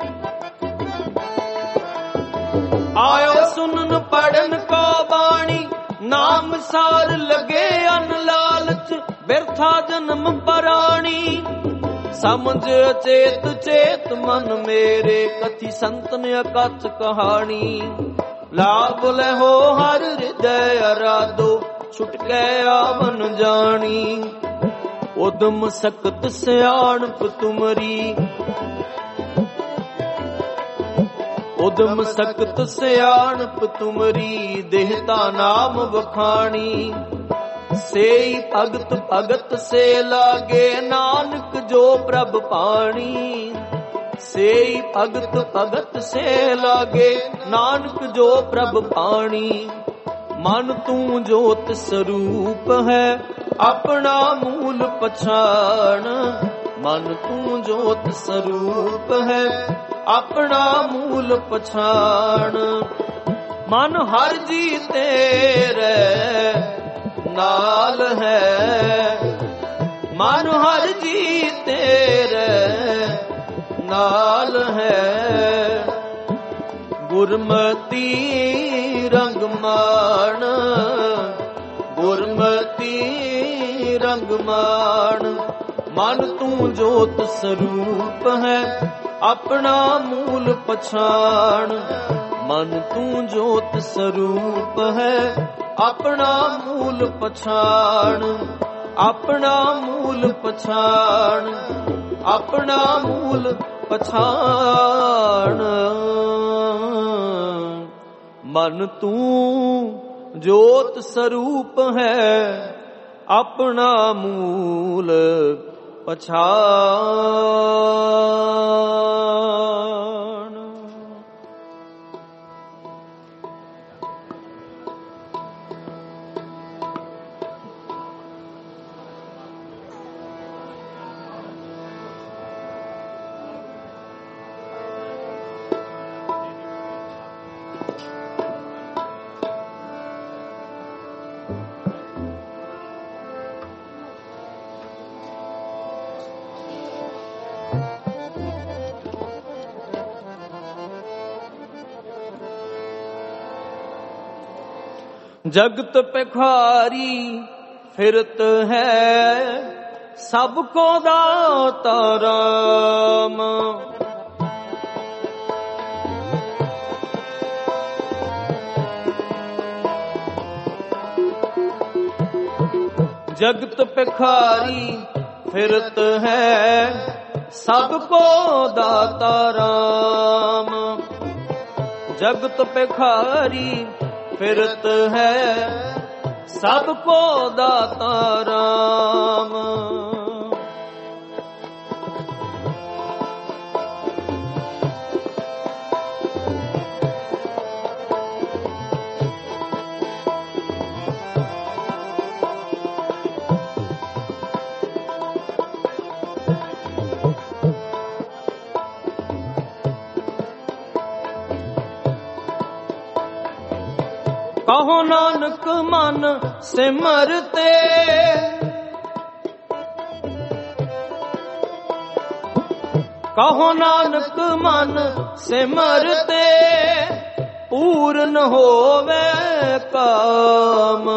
ਆਇਓ ਸੁਨਨ ਪੜਨ ਕੋ ਬਾਣੀ। ਨਾਮ ਸਾਰ ਲਗੇ ਅਨ ਲਾਲਚ, ਬਿਰਥਾ ਜਨਮ ਪਰਾਣੀ। ਸਮਝ ਚੇਤ ਚੇਤ ਮਨ ਮੇਰੇ, ਕਥੀ ਸੰਤਨ ਅਕਥ ਕਹਾਣੀ। ਲਾਭ ਲਹੋ ਹਰ ਹਿਰਦੈ ਅਰਾਧੋ, ਛੁਟਕੈ ਆਵਨ ਜਾਣੀ। ਉਦਮ ਸਕਤ ਸਿਆਣਪ ਤੁਮਰੀ, ਉਦਮ ਸਕਤ ਸਿਆਣਪ ਤੁਮਰੀ। ਦੇਹਤਾ ਨਾਮ ਵਖਾਣੀ, ਸੇਈ ਭਗਤ ਭਗਤ ਸੇ ਲਾਗੇ। ਨਾਨਕ ਜੋ ਪ੍ਰਭ ਪਾਣੀ, ਸੇਈ ਭਗਤ ਭਗਤ ਸੇ ਲਾਗੇ। ਨਾਨਕ ਜੋ ਪ੍ਰਭ ਪਾਣੀ। ਮਨ ਤੂੰ ਜੋਤ ਸਰੂਪ ਹੈ, ਆਪਣਾ ਮੂਲ ਪਛਾਣ। ਮਨ ਤੂੰ ਜੋਤ ਸਰੂਪ ਹੈ, ਆਪਣਾ ਮੂਲ ਪਛਾਣ। ਮਨ ਹਰ ਜੀ ਤੇਰੇ ਨਾਲ ਹੈ, ਮਨ ਹਰ ਜੀ ਤੇਰੇ ਨਾਲ ਹੈ। ਗੁਰਮਤੀ ਰੰਗ ਮਾਣ, ਗੁਰਮਤੀ ਰੰਗ ਮਾਣ। ਮਨ ਤੂੰ ਜੋਤ ਸਰੂਪ ਹੈ, ਆਪਣਾ ਮੂਲ ਪਛਾਣ। ਮਨ ਤੂੰ ਜੋਤ ਸਰੂਪ ਹੈ, ਆਪਣਾ ਮੂਲ ਪਛਾਣ। ਆਪਣਾ ਮੂਲ ਪਛਾਣ, ਆਪਣਾ ਮੂਲ ਪਛਾਣ। ਮਨ ਤੂੰ ਜੋਤ ਸਰੂਪ ਹੈ, ਆਪਣਾ ਮੂਲ ਪਛਾਣ। जगत भिखारी फिरत है, सबको दाता राम। जगत भिखारी फिरत है, ਸਭ ਕੋ ਦਾਤਾ ਰਾਮ। ਜਗਤ ਭਿਖਾਰੀ ਫਿਰਤ ਹੈ ਸਭ ਕੋ ਦਾਤਾ ਰਾਮ। ਕਹੋ ਨਾਨਕ ਮਨ ਸਿਮਰਤੇ ਕਹੋ ਨਾਨਕ ਮਨ ਸਿਮਰਤੇ ਪੂਰਨ ਹੋਵੇ ਕਾਮ।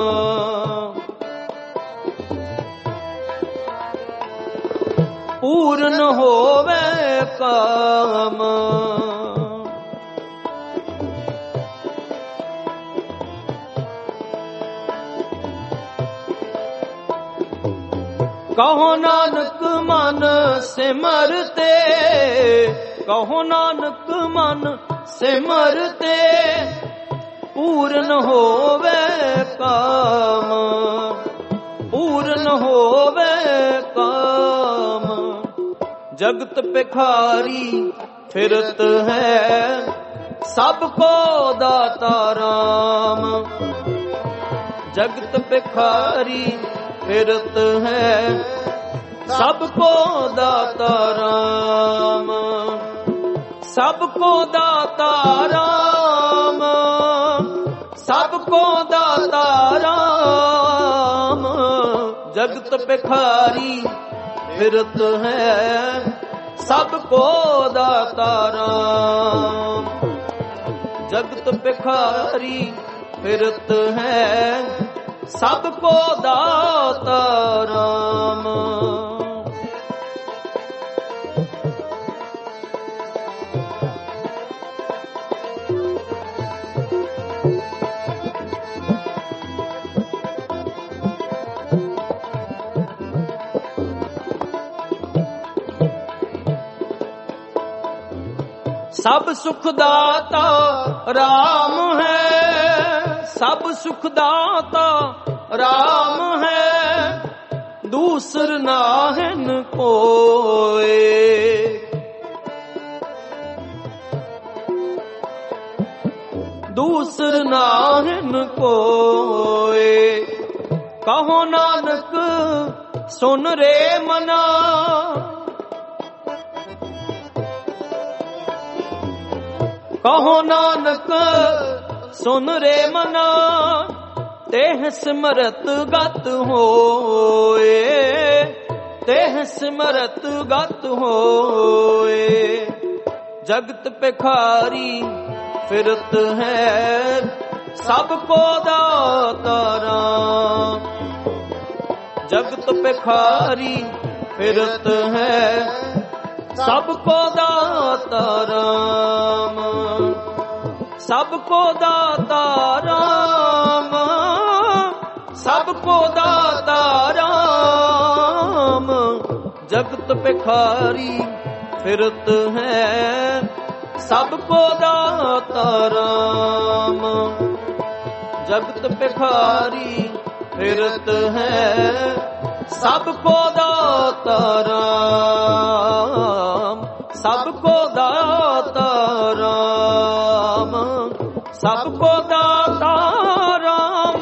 ਪੂਰਨ ਹੋਵੇ ਕਾਮ। ਕਹੋ ਨਾਨਕ ਮਨ ਸਿਮਰਤੇ ਕਹੋ ਨਾਨਕ ਮਨ ਸਿਮਰਤੇ ਪੂਰਨ ਹੋਵੇ ਕਾਮ। ਪੂਰਨ ਹੋਵੇ ਕਾਮ। ਜਗਤ ਭਿਖਾਰੀ ਫਿਰਤ ਹੈ ਸਭ ਕੋ ਦਾਤਾ ਰਾਮ। ਜਗਤ ਭਿਖਾਰੀ ਫਿਰਤ ਹੈ ਸਭ ਕੋ ਦਾਤਾ ਰਾਮ। ਸਭ ਕੋ ਦਾਤਾ ਰਾਮ। ਸਭ ਕੋ ਦਾਤਾ ਰਾਮ। ਜਗਤ ਭਿਖਾਰੀ ਫਿਰਤ ਹੈ ਸਭ ਕੋ ਦਾਤਾ ਰਾਮ। ਜਗਤ ਭਿਖਾਰੀ ਫਿਰਤ ਹੈ ਸਭ ਕੋ ਦਾਤਾ ਰਾਮ। ਸਭ ਸੁਖ ਦਾਤਾ ਰਾਮ ਹੈ। ਸਭ ਸੁਖ ਦਾਤਾ ਰਾਮ ਹੈ। ਦੂਸਰ ਨਾਹਿਨ ਕੋਏ। ਦੂਸਰ ਨਾਹਿਨ ਕੋਏ। ਕਹੋ ਨਾਨਕ ਸੁਨ ਰੇ ਮਨਾ। ਕਹੋ ਨਾਨਕ ਸੁਨ ਰੇ ਮਨਾ। ਤੇਹ ਸਿਮਰਤ ਗਤ ਹੋਏ। ਤੇਹ ਸਿਮਰਤ ਗਤ ਹੋਏ। ਜਗਤ ਭਿਖਾਰੀ ਫਿਰਤ ਹੈ ਸਭ ਕੋ ਦਾਤਾ ਰਾਮ। ਜਗਤ ਭਿਖਾਰੀ ਫਿਰਤ ਹੈ ਸਭ ਕੋ ਦਾਤਾ ਰਾਮ। ਸਭ ਕੋ ਦਾਤਾ ਰਾਮ। ਸਭ ਕੋ ਦਾਤਾ ਰਾਮ। ਜਗਤ ਭਿਖਾਰੀ ਫਿਰਤ ਹੈ ਸਭ ਕੋ ਦਾਤਾ ਰਾਮ। ਜਗਤ ਭਿਖਾਰੀ ਫਿਰਤ ਹੈ ਸਭ ਕੋ ਦਾਤਾ ਰਾਮ। ਸਭ ਕੋ ਦਾਤਾ ਰਾਮ। ਸਭ ਕੋ ਦਾਤਾ ਰਾਮ।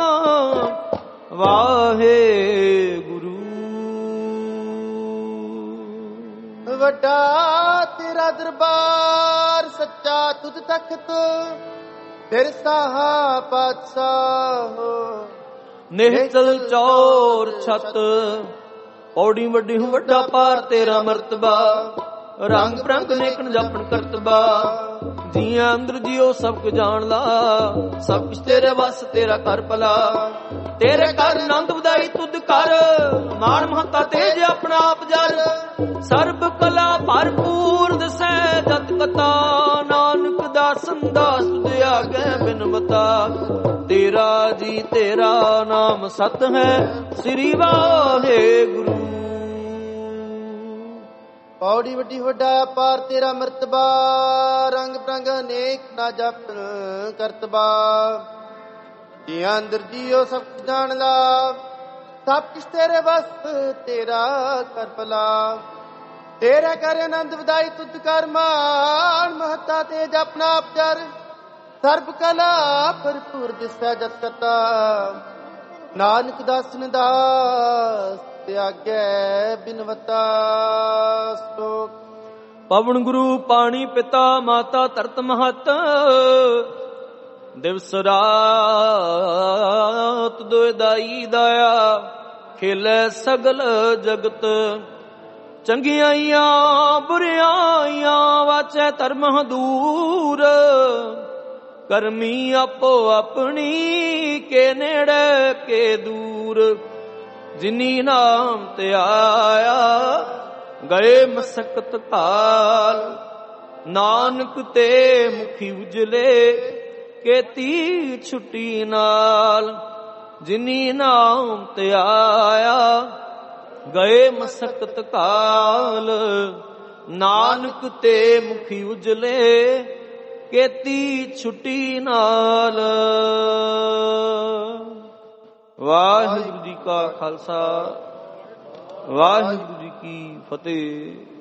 ਵਾਹਿਗੁਰੂ। ਵੱਡਾ ਤੇਰਾ ਦਰਬਾਰ ਸੱਚਾ ਤੁਧ ਤਖਤ ਫਿਰ ਸਾਹਾ ਪਾਤਸ਼ਾਹ। ਨਿਹਚਲ ਚੌਰ ਛਤ ਪੌੜੀ ਵੱਡੀ ਹੂੰ ਵੱਡਾ ਪਾਰ ਤੇਰਾ ਮਰਤਬਾ। ਰੰਗ ਪ੍ਰੰਗ ਨੇਕਣ ਜਾਪਣ ਕਰਤਬਾ। ਜੀਆਂ ਅੰਦਰ ਜਿਉ ਸਭ ਕੁ ਜਾਣ ਲਾ। ਸਭ ਕੁਛ ਤੇਰੇ ਵਸ ਤੇਰਾ ਕਰ ਭਲਾ। ਤੇਰੇ ਘਰ ਆਨੰਦ ਵਧਾਈ ਤੁਧ ਕਰ। ਮਾਣ ਮਹਤਾ ਤੇਜ ਆਪਣਾ ਆਪ ਜਰ। ਸਰਬ ਕਲਾ ਭਰਪੂਰ ਦਸੈ ਜਤ ਕਥਾ। ਨਾਨਕ ਦਾਸਨ ਦਾਸ ਤੁਧ ਆਗੇ ਬਿਨਵਤਾ। ਤੇਰਾ ਜੀ ਤੇਰਾ ਨਾਮ ਸਤ ਹੈ ਸ੍ਰੀ ਵਾਹਿਗੁਰੂ। ਪੌੜੀ ਵੱਡੀ ਵੱਡਾ ਪਾਰ ਤੇਰਾ ਮਰਤਬਾ, ਰੰਗ ਬਰੰਗ ਅਨੇਕ ਨਾ ਜਪਨ ਕਰਤਬਾ। ਜੀਆਂ ਅੰਦਰ ਜੀਓ ਸਭ ਕੁਝ ਜਾਣਦਾ, ਸਭ ਕੁਛ ਤੇਰੇ ਬਸ ਤੇਰਾ ਕਰ ਭਲਾ। ਤੇਰਾ ਕਰ ਆਨੰਦ ਵਧਾਈ ਤੁਧ ਕਰ ਮਾਨ, ਮਹਤਾ ਤੇ ਜਪਨਾ ਆਪ ਚਰ ਸਰਬ ਕਲਾ ਭਰਪੂਰ ਦਿਸੈ ਜਤ ਕਰਤਾ। ਨਾਨਕ ਦਾਸਨ ਦਾਸ ਤਿਆਗੈ ਬਿਨਵਤਾ। ਸਲੋਕ। ਪਵਨ ਗੁਰੂ ਪਾਣੀ ਪਿਤਾ ਮਾਤਾ ਧਰਤ ਮਹਤ, ਦਿਵਸ ਰਾਤ ਦੁਇ ਦਾਈ ਦਾਇਆ, ਖੇਲੇ ਸਗਲ ਜਗਤ। ਚੰਗਿਆਈਆਂ ਬੁਰਿਆਈਆਂ ਵਾਚੈ ਧਰਮ ਦੂਰ, ਕਰਮੀ ਆਪੋ ਆਪਣੀ ਕੇ ਨੇੜੇ ਕੇ ਦੂਰ। ਜਿਨੀ ਨਾਮ ਤੇ ਆਇਆ ਗਏ ਮਸਕਤ ਕਾਲ, ਨਾਨਕ ਤੇ ਮੁਖੀ ਉਜਲੇ ਕੇਤੀ ਛੁੱਟੀ ਨਾਲ। ਜਿਨੀ ਨਾਮ ਤੇ ਆਇਆ ਗਏ ਮਸਕਤ ਕਾਲ, ਨਾਨਕ ਤੇ ਮੁਖੀ ਉਜਲੇ ਕੇਤੀ ਛੁੱਟੀ ਨਾਲ। ਵਾਹਿਗੁਰੂ ਜੀ ਕਾ ਖਾਲਸਾ, ਵਾਹਿਗੁਰੂ ਜੀ ਕੀ ਫਤਿਹ।